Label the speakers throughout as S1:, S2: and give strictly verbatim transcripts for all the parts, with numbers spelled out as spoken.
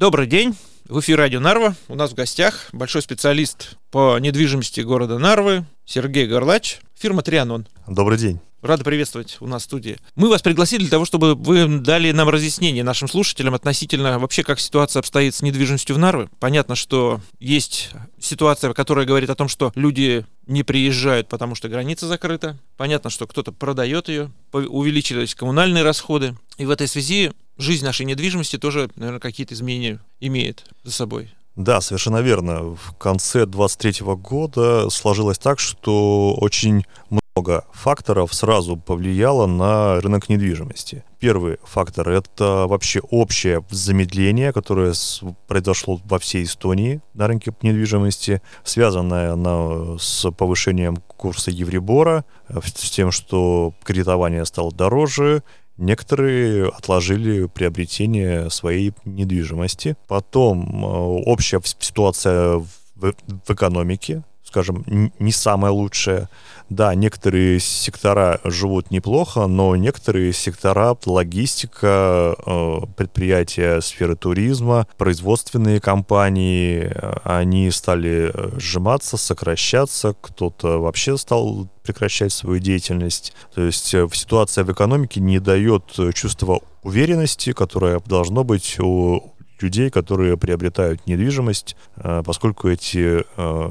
S1: Добрый день. В эфире радио Нарва. У нас в гостях большой специалист по недвижимости города Нарвы Сергей Горлач, фирма Трианон.
S2: Добрый день.
S1: Рада приветствовать у нас в студии. Мы вас пригласили для того, чтобы вы дали нам разъяснение, нашим слушателям, относительно вообще, как ситуация обстоит с недвижимостью в Нарве. Понятно, что есть ситуация, которая говорит о том, что люди не приезжают, потому что граница закрыта. Понятно, что кто-то продает ее, увеличились коммунальные расходы. И в этой связи жизнь нашей недвижимости тоже, наверное, какие-то изменения имеет за собой.
S2: Да, совершенно верно. В конце двадцать третьего года сложилось так, что очень много факторов сразу повлияло на рынок недвижимости. Первый фактор — это вообще общее замедление, которое произошло во всей Эстонии на рынке недвижимости, связанное оно с повышением курса Еврибора, с тем, что кредитование стало дороже. Некоторые отложили приобретение своей недвижимости. Потом общая ситуация в, в экономике, скажем, не самая лучшая. Да, некоторые сектора живут неплохо, но некоторые сектора, логистика, предприятия сферы туризма, производственные компании, они стали сжиматься, сокращаться, кто-то вообще стал прекращать свою деятельность. То есть ситуация в экономике не дает чувства уверенности, которое должно быть у людей, которые приобретают недвижимость, поскольку эти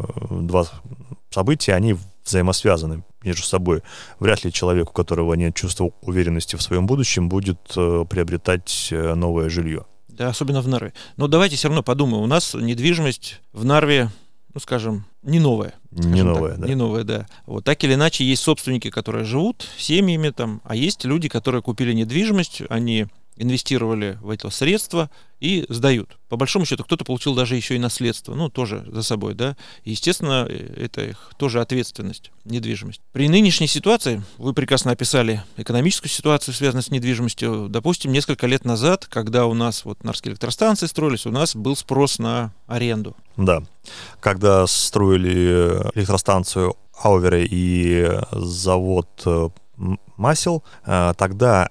S2: два события, они взаимосвязаны между собой. Вряд ли человек, у которого нет чувства уверенности в своем будущем, будет приобретать новое жилье.
S1: Да, особенно в Нарве. Но давайте все равно подумаем. У нас недвижимость в Нарве, ну, скажем, не новая.
S2: Не новая,
S1: так,
S2: да.
S1: Не новая, да. Вот так или иначе, есть собственники, которые живут семьями там, а есть люди, которые купили недвижимость, они инвестировали в это средства и сдают. По большому счету, кто-то получил даже еще и наследство, ну, тоже за собой, да. И, естественно, это их тоже ответственность, недвижимость. При нынешней ситуации, вы прекрасно описали экономическую ситуацию, связанную с недвижимостью. Допустим, несколько лет назад, когда у нас вот Нарвские электростанции строились, у нас был спрос на аренду.
S2: Да. Когда строили электростанцию Аувере и завод Масел, тогда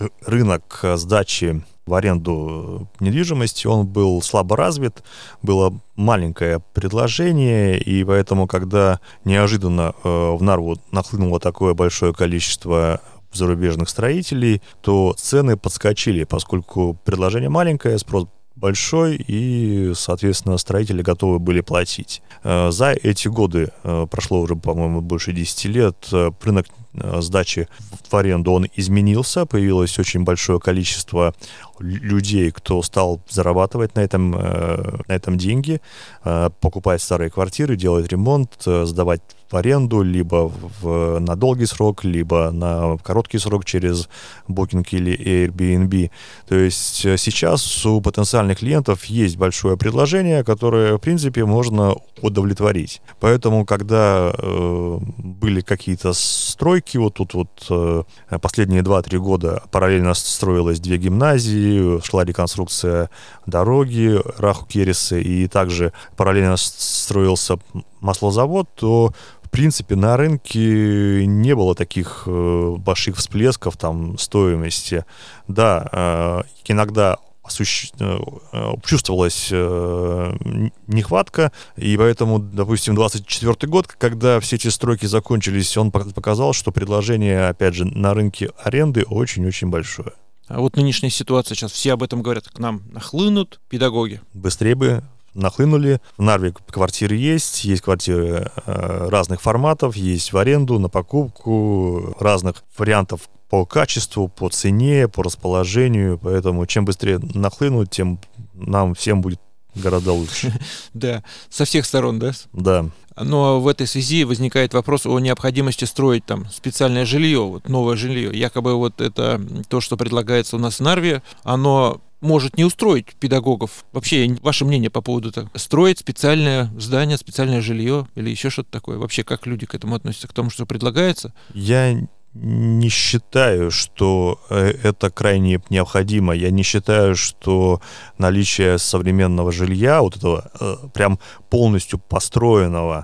S2: рынок сдачи в аренду недвижимости, он был слабо развит, было маленькое предложение, и поэтому, когда неожиданно в Нарву нахлынуло такое большое количество зарубежных строителей, то цены подскочили, поскольку предложение маленькое, спрос большой, и, соответственно, строители готовы были платить. За эти годы, прошло уже, по-моему, больше десяти лет, рынок сдачи в аренду, он изменился, появилось очень большое количество людей, кто стал зарабатывать на этом, на этом деньги, покупать старые квартиры, делать ремонт, сдавать в аренду, либо в, на долгий срок, либо на короткий срок через Booking или Airbnb. То есть сейчас у потенциальных клиентов есть большое предложение, которое, в принципе, можно удовлетворить. Поэтому, когда э, были какие-то стройки, вот тут вот э, последние два-три года параллельно строилось две гимназии, шла реконструкция дороги Раху-Кересы, и также параллельно строился маслозавод, то в принципе, на рынке не было таких э, больших всплесков там стоимости. Да, э, иногда осуществ... э, чувствовалась э, нехватка, и поэтому, допустим, двадцать четвёртый год, когда все эти стройки закончились, он показал, что предложение, опять же, на рынке аренды очень-очень большое.
S1: А вот нынешняя ситуация, сейчас все об этом говорят, к нам нахлынут педагоги.
S2: Быстрее бы нахлынули. В Нарве квартиры есть, есть квартиры э, разных форматов, есть в аренду, на покупку, разных вариантов по качеству, по цене, по расположению. Поэтому чем быстрее нахлынут, тем нам всем будет гораздо лучше.
S1: Да, со всех сторон, да?
S2: Да.
S1: Но в этой связи возникает вопрос о необходимости строить там специальное жилье, вот новое жилье. Якобы вот это то, что предлагается у нас в Нарве, оно может не устроить педагогов. Вообще, ваше мнение по поводу того, строить специальное здание, специальное жилье или еще что-то такое? Вообще, как люди к этому относятся, к тому, что предлагается?
S2: Я не считаю, что это крайне необходимо. Я не считаю, что наличие современного жилья, вот этого прям полностью построенного,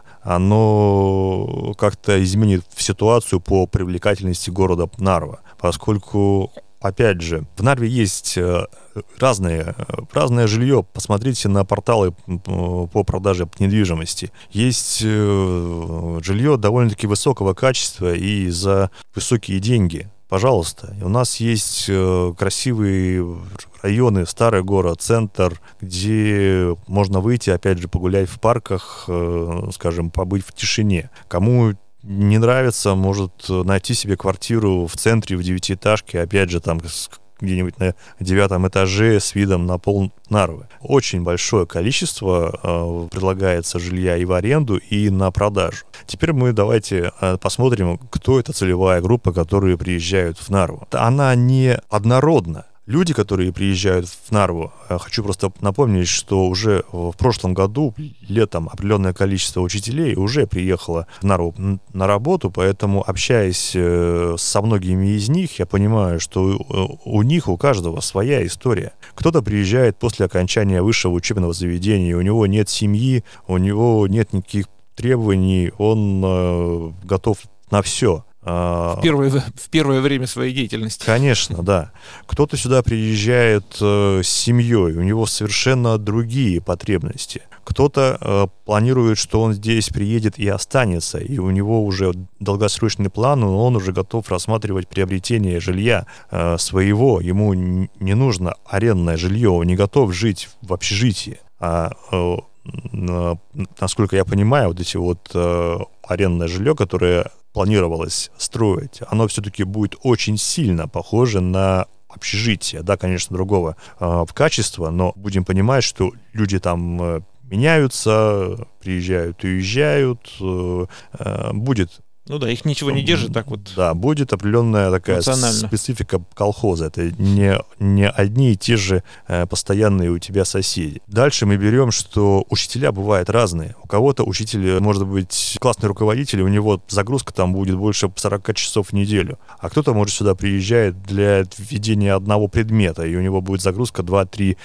S2: оно как-то изменит ситуацию по привлекательности города Нарва, поскольку опять же, в Нарве есть разные, разное жилье. Посмотрите на порталы по продаже недвижимости. Есть жилье довольно-таки высокого качества и за высокие деньги. Пожалуйста. У нас есть красивые районы, старый город, центр, где можно выйти, опять же, погулять в парках, скажем, побыть в тишине. Кому не нравится, может найти себе квартиру в центре, в девятиэтажке, опять же, там где-нибудь на девятом этаже с видом на пол Нарвы. Очень большое количество э, предлагается жилья и в аренду, и на продажу. Теперь мы давайте э, посмотрим, кто эта целевая группа, которые приезжают в Нарву. Она не однородна. Люди, которые приезжают в Нарву, хочу просто напомнить, что уже в прошлом году, летом, определенное количество учителей уже приехало в Нарву на работу, поэтому, общаясь со многими из них, я понимаю, что у них, у каждого своя история. Кто-то приезжает после окончания высшего учебного заведения, у него нет семьи, у него нет никаких требований, он готов на все.
S1: В первое, в первое время своей деятельности.
S2: Конечно, да. Кто-то сюда приезжает э, с семьей, у него совершенно другие потребности. Кто-то э, планирует, что он здесь приедет и останется, и у него уже долгосрочный план, но он уже готов рассматривать приобретение жилья э, своего. Ему не нужно арендное жилье, он не готов жить в общежитии. А э, э, насколько я понимаю, вот эти вот э, арендное жилье, которое планировалось строить, оно все-таки будет очень сильно похоже на общежитие, да, конечно, другого э, качества, но будем понимать, что люди там э, меняются, приезжают и уезжают, э, э, будет...
S1: Ну да, их ничего не держит так вот.
S2: Да, будет определенная такая специфика колхоза. Это не, не одни и те же э, постоянные у тебя соседи. Дальше мы берем, что учителя бывают разные. У кого-то учитель может быть классный руководитель, у него загрузка там будет больше сорок часов в неделю. А кто-то, может, сюда приезжает для введения одного предмета, и у него будет загрузка два-три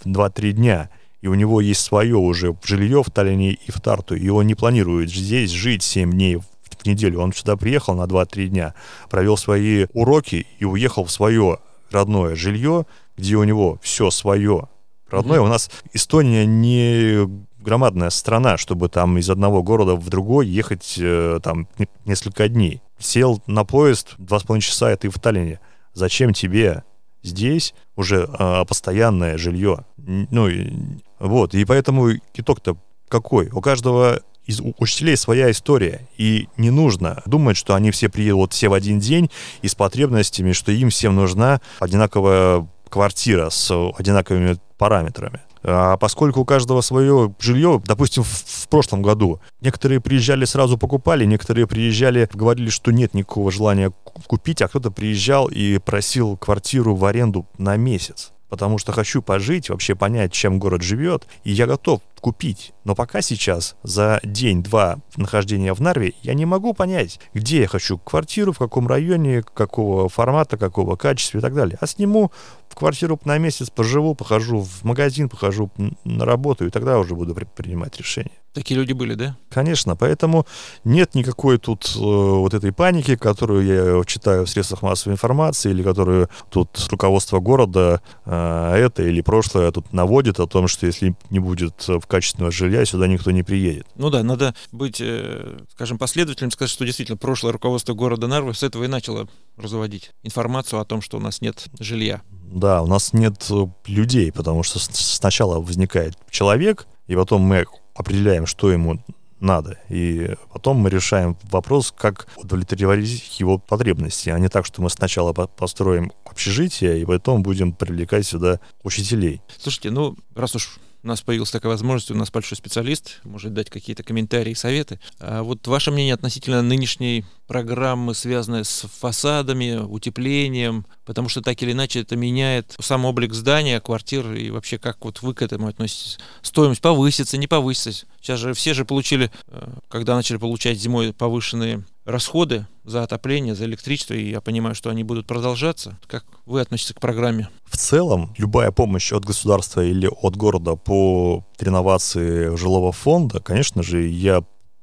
S2: дня. И у него есть свое уже жилье в Таллине и в Тарту, и он не планирует здесь жить семь дней в неделю. Он сюда приехал на два-три дня, провел свои уроки и уехал в свое родное жилье, где у него все свое родное. Mm-hmm. У нас Эстония не громадная страна, чтобы там из одного города в другой ехать э, там несколько дней. Сел на поезд, два с половиной часа, и ты в Таллине. Зачем тебе здесь уже э, постоянное жилье? Ну, и, вот, и поэтому итог-то какой? У каждого из учителей своя история, и не нужно думать, что они все приедут все в один день и с потребностями, что им всем нужна одинаковая квартира с одинаковыми параметрами. А поскольку у каждого свое жилье, допустим, в, в прошлом году некоторые приезжали, сразу покупали, некоторые приезжали, говорили, что нет никакого желания купить, а кто-то приезжал и просил квартиру в аренду на месяц. Потому что хочу пожить, вообще понять, чем город живет, и я готов купить. Но пока сейчас, за день-два нахождения в Нарве, я не могу понять, где я хочу квартиру, в каком районе, какого формата, какого качества и так далее. А сниму в квартиру на месяц, поживу, похожу в магазин, похожу на работу, и тогда уже буду при- принимать решение.
S1: Такие люди были, да?
S2: Конечно, поэтому нет никакой тут э, вот этой паники, которую я читаю в средствах массовой информации, или которую тут руководство города э, это или прошлое тут наводит о том, что если не будет качественного жилья, сюда никто не приедет.
S1: Ну да, надо быть, э, скажем, последовательным, сказать, что действительно прошлое руководство города Нарвы с этого и начало разводить информацию о том, что у нас нет жилья.
S2: Да, у нас нет людей, потому что сначала возникает человек, и потом мы определяем, что ему надо, и потом мы решаем вопрос, как удовлетворить его потребности, а не так, что мы сначала построим общежитие, и потом будем привлекать сюда учителей.
S1: Слушайте, ну, раз уж у нас появилась такая возможность, у нас большой специалист, может дать какие-то комментарии, советы. А вот ваше мнение относительно нынешней программы, связанной с фасадами, утеплением, потому что так или иначе это меняет сам облик здания, квартир, и вообще как вот вы к этому относитесь? Стоимость повысится, не повысится? Сейчас же все же получили, когда начали получать зимой повышенные расходы за отопление, за электричество, и я понимаю, что они будут продолжаться. Как вы относитесь к программе?
S2: В целом, любая помощь от государства или от города по реновации жилого фонда, конечно же, я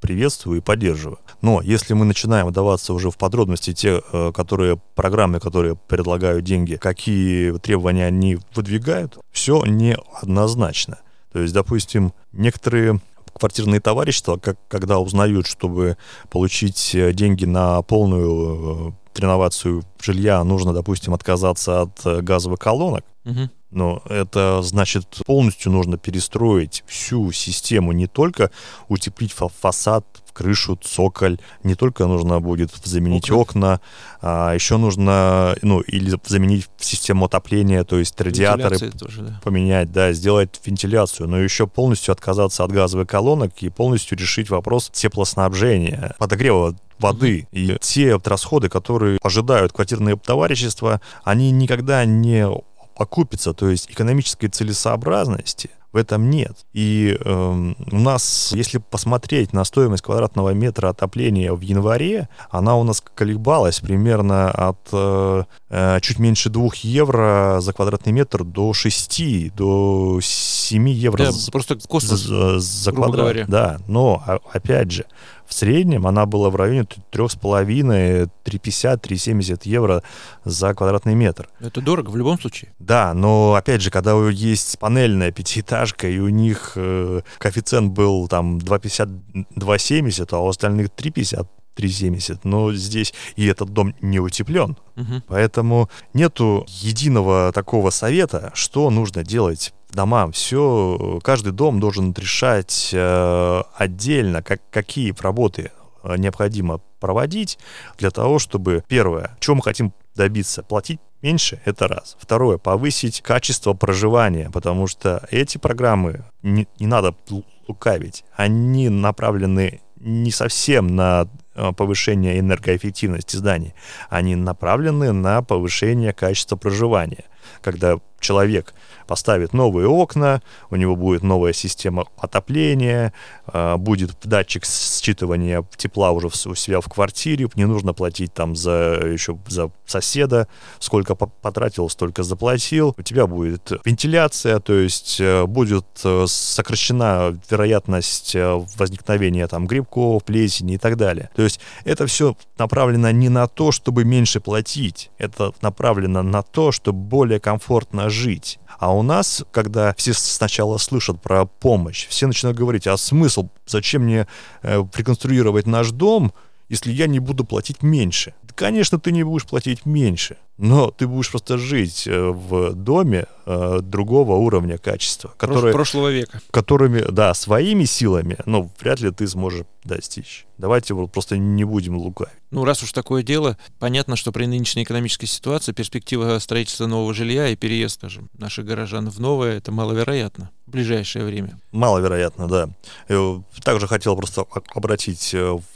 S2: приветствую и поддерживаю. Но если мы начинаем вдаваться уже в подробности, те, которые программы, которые предлагают деньги, какие требования они выдвигают, все неоднозначно. То есть, допустим, некоторые квартирные товарищества, как, когда узнают, чтобы получить деньги на полную реновацию жилья, нужно, допустим, отказаться от газовых колонок, угу. Но это значит, полностью нужно перестроить всю систему, не только утеплить фасад, крышу, цоколь, не только нужно будет заменить окна, окна а еще нужно, ну, или заменить систему отопления, то есть радиаторы тоже, да. поменять, да, сделать вентиляцию, но еще полностью отказаться от газовых колонок и полностью решить вопрос теплоснабжения, подогрева воды. И те расходы, которые ожидают квартирные товарищества, они никогда не окупятся, то есть экономической целесообразности в этом нет. И э, у нас, если посмотреть на стоимость квадратного метра отопления в январе, она у нас колебалась примерно от э, чуть меньше двух евро за квадратный метр до шести, до семи евро
S1: да,
S2: за,
S1: просто космос,
S2: за, за квадрат. Говоря. Да, но опять же, в среднем она была в районе три с половиной, три пятьдесят, три семьдесят евро за квадратный метр.
S1: Это дорого в любом случае.
S2: Да, но опять же, когда есть панельная пятиэтажка, и у них э, коэффициент был там два пятьдесят, два семьдесят, а у остальных три пятьдесят, три семьдесят, но здесь и этот дом не утеплен. Угу. Поэтому нету единого такого совета, что нужно делать домам. Все, каждый дом должен решать э, отдельно, как, какие работы необходимо проводить для того, чтобы, первое, чего мы хотим добиться, платить меньше, это раз. Второе, повысить качество проживания, потому что эти программы, не, не надо лукавить, они направлены не совсем на повышение энергоэффективности зданий, они направлены на повышение качества проживания. Когда человек поставит новые окна, у него будет новая система отопления, будет датчик считывания тепла уже у себя в квартире, не нужно платить там за, еще за соседа, сколько потратил, столько заплатил. У тебя будет вентиляция, то есть будет сокращена вероятность возникновения там грибков, плесени и так далее. То есть это все направлено не на то, чтобы меньше платить, это направлено на то, чтобы более комфортно жить. А у нас, когда все сначала слышат про помощь, все начинают говорить, а смысл, зачем мне э, реконструировать наш дом, если я не буду платить меньше? Да, конечно, ты не будешь платить меньше, но ты будешь просто жить э, в доме э, другого уровня качества, который,
S1: прошлого века,
S2: которыми, да, своими силами, ну, вряд ли ты сможешь достичь. Давайте вот просто не будем лукавить.
S1: Ну, раз уж такое дело, понятно, что при нынешней экономической ситуации перспектива строительства нового жилья и переезд, скажем, наших горожан в новое, это маловероятно в ближайшее время.
S2: Маловероятно, да. Я также хотел просто обратить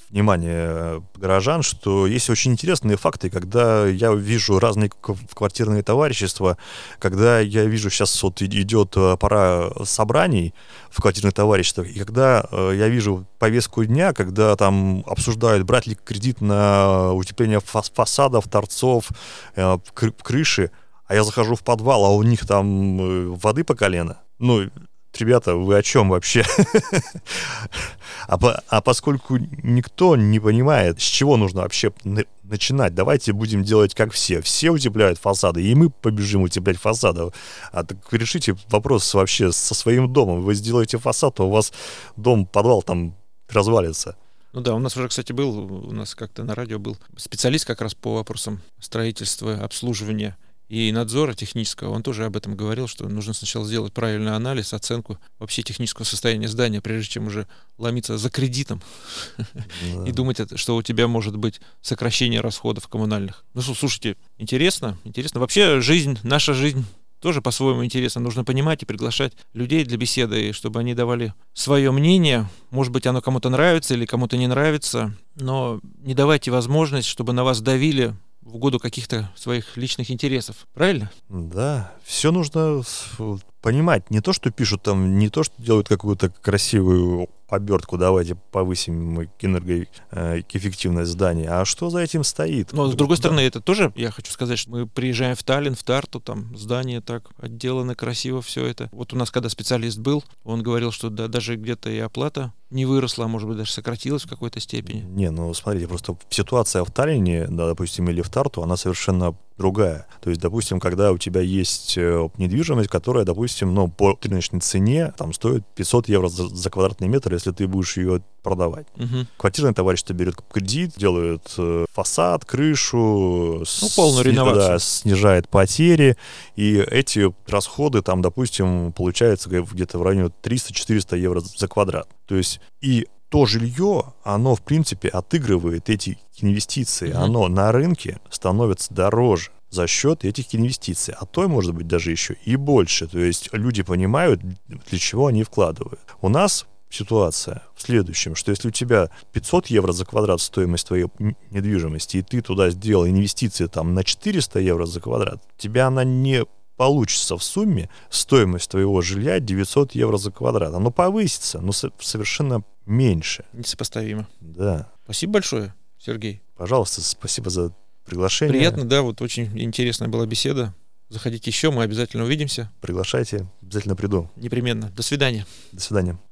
S2: внимание горожан, что есть очень интересные факты, когда я вижу разные квартирные товарищества, когда я вижу, сейчас вот идет пора собраний в квартирных товариществах, и когда я вижу повестку дня, когда там обсуждают, брать ли кредит на утепление фасадов, торцов, крыши, а я захожу в подвал, а у них там воды по колено. Ну, ребята, вы о чем вообще? а, по, а поскольку никто не понимает, с чего нужно вообще начинать, давайте будем делать как все. Все утепляют фасады, и мы побежим утеплять фасады. А так решите вопрос вообще со своим домом. Вы сделаете фасад, а у вас дом, подвал там развалится.
S1: Ну да, у нас уже, кстати, был, у нас как-то на радио был специалист как раз по вопросам строительства, обслуживания и надзора технического. Он тоже об этом говорил, что нужно сначала сделать правильный анализ, оценку вообще технического состояния здания, прежде чем уже ломиться за кредитом и думать, что у тебя может быть сокращение расходов коммунальных. Ну, слушайте, интересно, интересно. Вообще жизнь, наша жизнь тоже по-своему интересно. Нужно понимать и приглашать людей для беседы, чтобы они давали свое мнение. Может быть, оно кому-то нравится или кому-то не нравится, но не давайте возможность, чтобы на вас давили в угоду каких-то своих личных интересов. Правильно?
S2: Да, все нужно понимать не то, что пишут там, не то, что делают какую-то красивую обертку, давайте повысим энергоэффективность здания, а что за этим стоит?
S1: Но, с другой да. стороны, это тоже, я хочу сказать, что мы приезжаем в Таллин, в Тарту, там здание так отделано красиво, все это. Вот у нас, когда специалист был, он говорил, что да, даже где-то и оплата не выросла, а может быть, даже сократилась в какой-то степени.
S2: Не, ну, смотрите, просто ситуация в Таллине, да, допустим, или в Тарту, она совершенно другая. То есть, допустим, когда у тебя есть недвижимость, которая, допустим, ну, по рыночной цене там стоит пятьсот евро за, за квадратный метр, если ты будешь ее продавать.
S1: Угу.
S2: Квартирное товарищество берет кредит, делает э, фасад, крышу,
S1: ну, полную реновацию.
S2: Да, снижает потери, и эти расходы там, допустим, получается где-то в районе триста-четыреста евро за квадрат. То есть и то жилье, оно, в принципе, отыгрывает эти инвестиции, угу. оно на рынке становится дороже за счет этих инвестиций, а то, может быть, даже еще и больше. То есть люди понимают, для чего они вкладывают. У нас ситуация в следующем, что если у тебя пятьсот евро за квадрат стоимость твоей недвижимости, и ты туда сделал инвестиции там на четыреста евро за квадрат, у тебя она не получится в сумме стоимость твоего жилья девятьсот евро за квадрат. Оно повысится, но совершенно меньше.
S1: Несопоставимо.
S2: Да.
S1: Спасибо большое, Сергей.
S2: Пожалуйста, спасибо за приглашение.
S1: Приятно, да, вот очень интересная была беседа. Заходите еще, мы обязательно увидимся.
S2: Приглашайте, обязательно приду.
S1: Непременно. До свидания.
S2: До свидания.